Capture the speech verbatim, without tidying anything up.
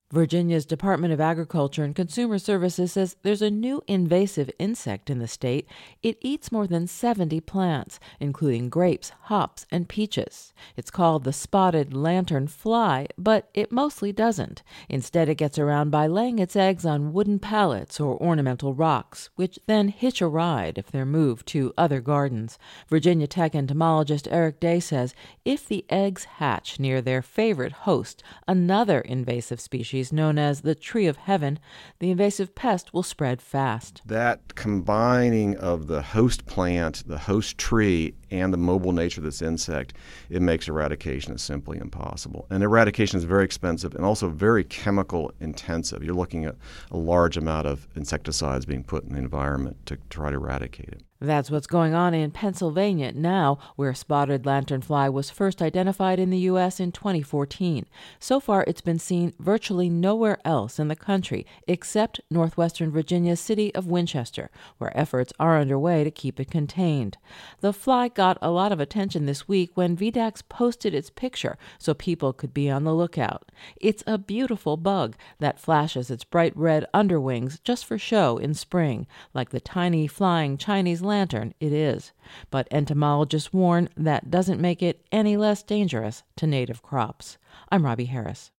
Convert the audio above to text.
Virginia's Department of Agriculture and Consumer Services says there's a new invasive insect in the state. It eats more than seventy plants, including grapes, hops, and peaches. It's called the spotted lantern fly, but it mostly doesn't. Instead, it gets around by laying its eggs on wooden pallets or ornamental rocks, which then hitch a ride if they're moved to other gardens. Virginia Tech entomologist Eric Day says if the eggs hatch near their favorite host, another invasive species known as the tree of heaven, the invasive pest will spread fast. That combining of the host plant, the host tree, and the mobile nature of this insect, it makes eradication simply impossible. And eradication is very expensive and also very chemical intensive. You're looking at a large amount of insecticides being put in the environment to try to eradicate it. That's what's going on in Pennsylvania now, where spotted lanternfly was first identified in the U S in twenty fourteen. So far, it's been seen virtually nowhere else in the country except northwestern Virginia's city of Winchester, where efforts are underway to keep it contained. The fly got a lot of attention this week when V DAX posted its picture so people could be on the lookout. It's a beautiful bug that flashes its bright red underwings just for show in spring, like the tiny flying Chinese lantern it is. But entomologists warn that doesn't make it any less dangerous to native crops. I'm Robbie Harris.